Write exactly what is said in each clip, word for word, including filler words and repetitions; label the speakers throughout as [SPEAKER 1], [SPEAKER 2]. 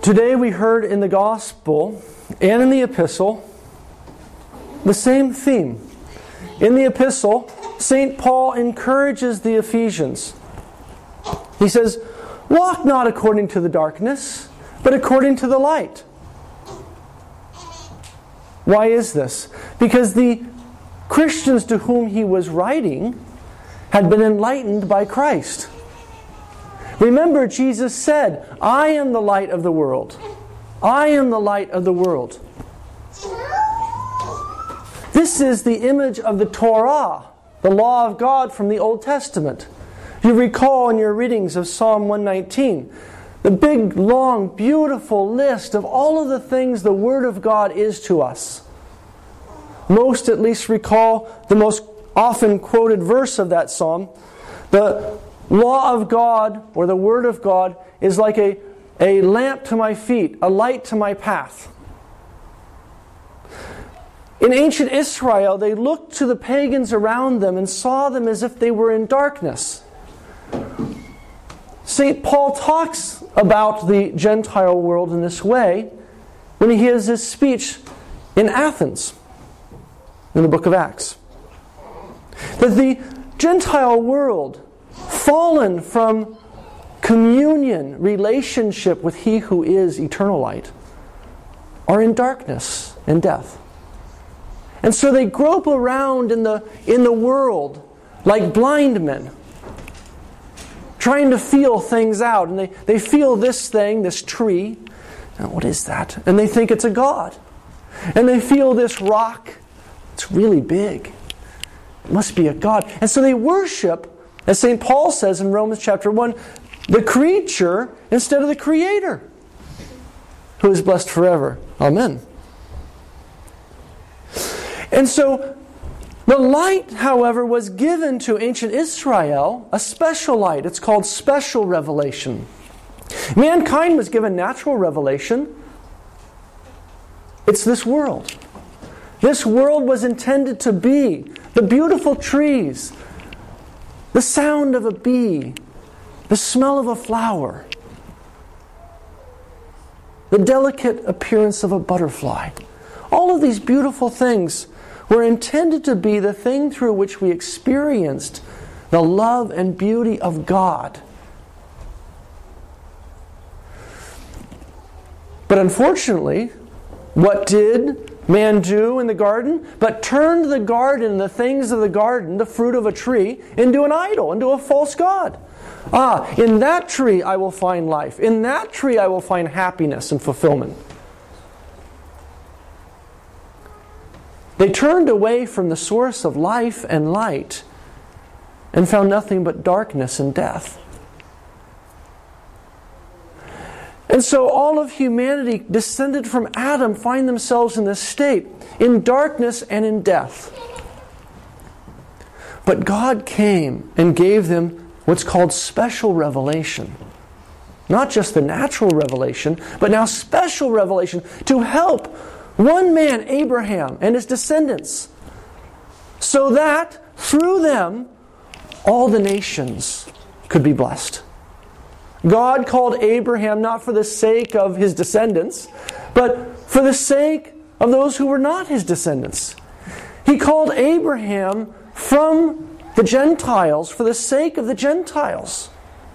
[SPEAKER 1] Today we heard in the Gospel and in the Epistle the same theme. In the Epistle, Saint Paul encourages the Ephesians. He says, "Walk not according to the darkness, but according to the light." Why is this? Because the Christians to whom he was writing had been enlightened by Christ. Remember, Jesus said, "I am the light of the world. I am the light of the world." This is the image of the Torah, the law of God from the Old Testament. You recall in your readings of Psalm one nineteen, the big, long, beautiful list of all of the things the Word of God is to us. Most at least recall the most often quoted verse of that psalm. The law of God, or the Word of God, is like a, a lamp to my feet, a light to my path. In ancient Israel, they looked to the pagans around them and saw them as if they were in darkness. Saint Paul talks about the Gentile world in this way when he gives his speech in Athens, in the book of Acts. That the Gentile world, fallen from communion, relationship with He who is eternal light, are in darkness and death. And so they grope around in the, in the world like blind men, trying to feel things out. And they, they feel this thing, this tree. Now, what is that? And they think it's a god. And they feel this rock. It's really big. It must be a god. And so they worship, as Saint Paul says in Romans chapter one, the creature instead of the Creator, who is blessed forever. Amen. And so the light, however, was given to ancient Israel, a special light. It's called special revelation. Mankind was given natural revelation. It's this world. This world was intended to be the beautiful trees, the sound of a bee, the smell of a flower, the delicate appearance of a butterfly. All of these beautiful things were intended to be the thing through which we experienced the love and beauty of God. But unfortunately, what did man do in the garden? But turned the garden, the things of the garden, the fruit of a tree, into an idol, into a false god. Ah, in that tree I will find life. In that tree I will find happiness and fulfillment. They turned away from the source of life and light and found nothing but darkness and death. And so all of humanity descended from Adam find themselves in this state, in darkness and in death. But God came and gave them what's called special revelation. Not just the natural revelation, but now special revelation to help one man, Abraham, and his descendants, so that through them all the nations could be blessed. God called Abraham not for the sake of his descendants, but for the sake of those who were not his descendants. He called Abraham from the Gentiles for the sake of the Gentiles.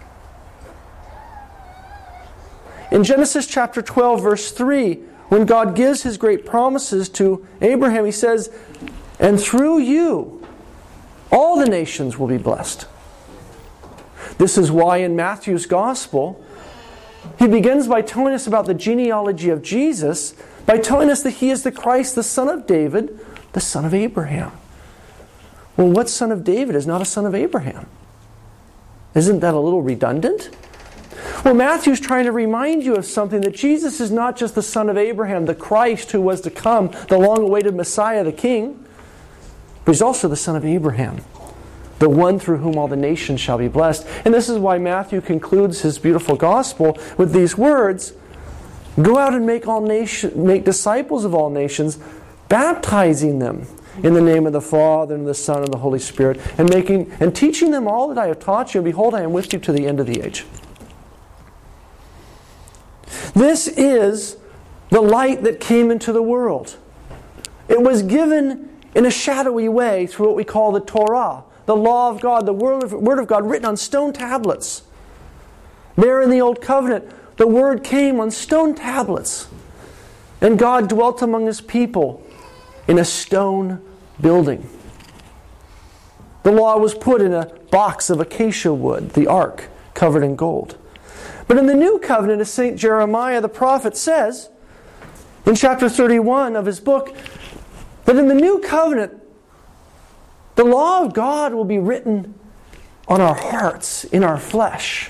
[SPEAKER 1] In Genesis chapter twelve, verse three, when God gives His great promises to Abraham, He says, "And through you, all the nations will be blessed." This is why in Matthew's Gospel, he begins by telling us about the genealogy of Jesus, by telling us that He is the Christ, the son of David, the son of Abraham. Well, what son of David is not a son of Abraham? Isn't that a little redundant? Well, Matthew's trying to remind you of something, that Jesus is not just the son of Abraham, the Christ who was to come, the long-awaited Messiah, the King, but He's also the son of Abraham, the one through whom all the nations shall be blessed. And this is why Matthew concludes his beautiful gospel with these words, "Go out and make all nation, make disciples of all nations, baptizing them in the name of the Father and the Son and the Holy Spirit, and making and teaching them all that I have taught you. And behold, I am with you to the end of the age." This is the light that came into the world. It was given in a shadowy way through what we call the Torah, the law of God, the Word of, Word of God written on stone tablets. There in the Old Covenant, the Word came on stone tablets. And God dwelt among His people in a stone building. The law was put in a box of acacia wood, the ark, covered in gold. But in the New Covenant, as Saint Jeremiah the prophet says, in chapter thirty-one of his book, that in the New Covenant, the law of God will be written on our hearts, in our flesh.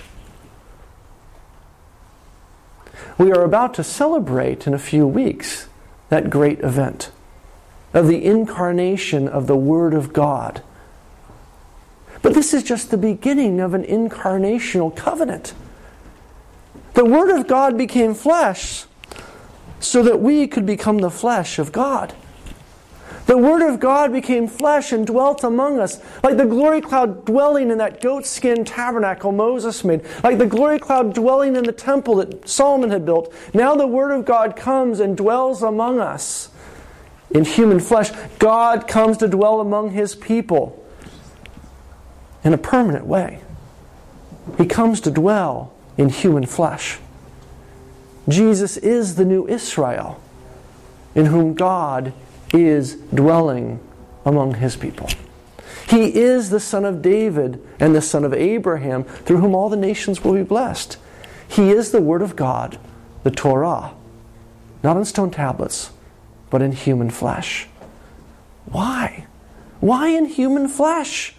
[SPEAKER 1] We are about to celebrate in a few weeks that great event of the incarnation of the Word of God. But this is just the beginning of an incarnational covenant. The Word of God became flesh so that we could become the flesh of God. The Word of God became flesh and dwelt among us, like the glory cloud dwelling in that goatskin tabernacle Moses made, like the glory cloud dwelling in the temple that Solomon had built. Now the Word of God comes and dwells among us in human flesh. God comes to dwell among His people in a permanent way. He comes to dwell in human flesh. Jesus is the new Israel, in whom God is dwelling among His people. He is the Son of David and the Son of Abraham, through whom all the nations will be blessed. He is the Word of God, the Torah, not on stone tablets, but in human flesh. Why? Why in human flesh?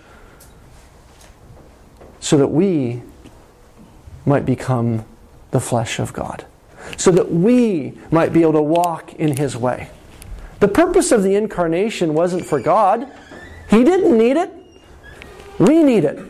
[SPEAKER 1] So that we might become the flesh of God. So that we might be able to walk in His way. The purpose of the incarnation wasn't for God. He didn't need it. We need it.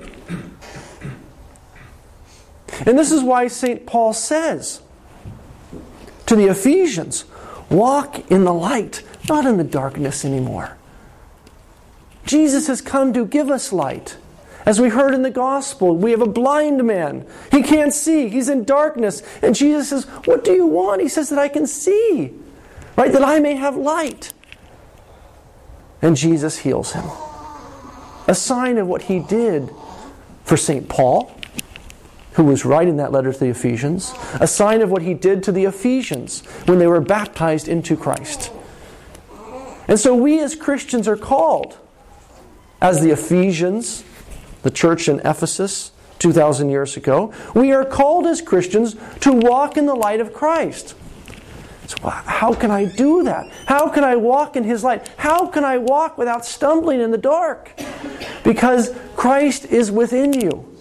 [SPEAKER 1] And this is why Saint Paul says to the Ephesians, walk in the light, not in the darkness anymore. Jesus has come to give us light. As we heard in the gospel, we have a blind man. He can't see. He's in darkness. And Jesus says, what do you want? He says that I can see. Right? That I may have light. And Jesus heals him. A sign of what He did for Saint Paul, who was writing that letter to the Ephesians. A sign of what He did to the Ephesians when they were baptized into Christ. And so we as Christians are called, as the Ephesians, the church in Ephesus two thousand years ago, we are called as Christians to walk in the light of Christ. So how can I do that? How can I walk in His light? How can I walk without stumbling in the dark? Because Christ is within you.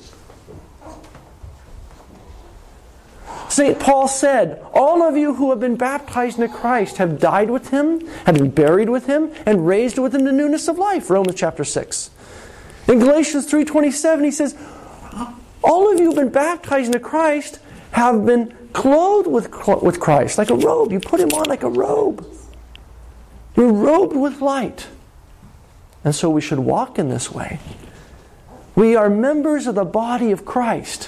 [SPEAKER 1] Saint Paul said, all of you who have been baptized into Christ have died with Him, have been buried with Him, and raised with Him to newness of life. Romans chapter six. In Galatians three twenty-seven, he says, all of you who have been baptized into Christ have been clothed with, with Christ, like a robe. You put Him on like a robe. You're robed with light. And so we should walk in this way. We are members of the body of Christ.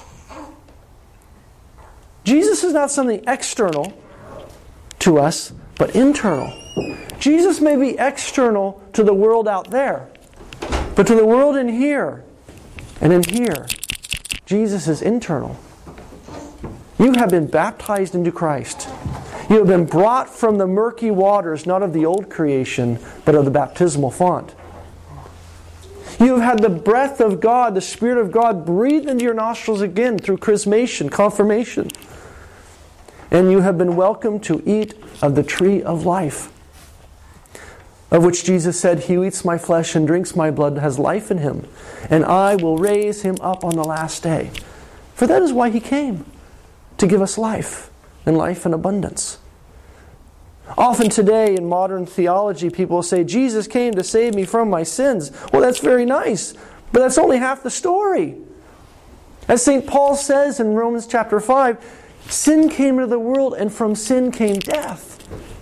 [SPEAKER 1] Jesus is not something external to us, but internal. Jesus may be external to the world out there, but to the world in here and in here, Jesus is internal. You have been baptized into Christ. You have been brought from the murky waters, not of the old creation, but of the baptismal font. You have had the breath of God, the Spirit of God, breathed into your nostrils again through chrismation, confirmation. And you have been welcomed to eat of the tree of life, of which Jesus said, he who eats my flesh and drinks my blood has life in him, and I will raise him up on the last day. For that is why He came, to give us life, and life in abundance. Often today in modern theology, people will say, Jesus came to save me from my sins. Well, that's very nice, but that's only half the story. As Saint Paul says in Romans chapter five, sin came into the world, and from sin came death.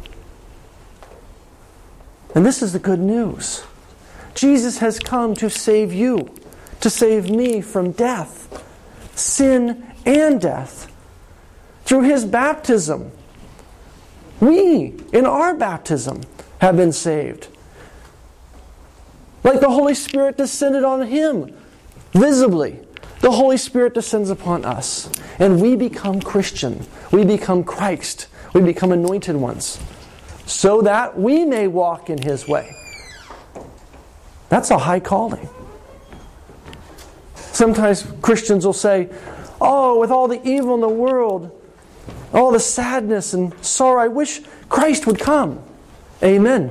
[SPEAKER 1] And this is the good news. Jesus has come to save you, to save me from death, sin and death, through His baptism. We, in our baptism, have been saved. Like the Holy Spirit descended on Him visibly, the Holy Spirit descends upon us. And we become Christian. We become Christ. We become anointed ones. So that we may walk in His way. That's a high calling. Sometimes Christians will say, oh, with all the evil in the world, all the sadness and sorrow, I wish Christ would come. Amen.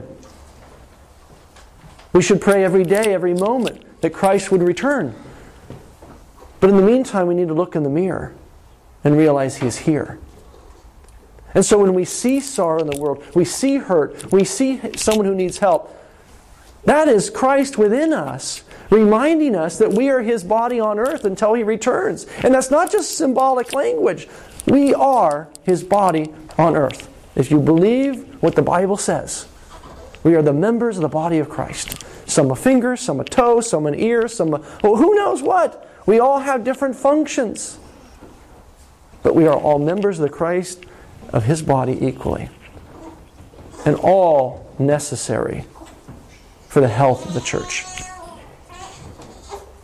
[SPEAKER 1] We should pray every day, every moment, that Christ would return. But in the meantime, we need to look in the mirror and realize He is here. And so when we see sorrow in the world, we see hurt, we see someone who needs help, that is Christ within us, reminding us that we are His body on earth until He returns. And that's not just symbolic language. We are His body on earth. If you believe what the Bible says, we are the members of the body of Christ. Some a finger, some a toe, some an ear, some a, well, who knows what? We all have different functions. But we are all members of the Christ, of His body equally. And all necessary for the health of the church.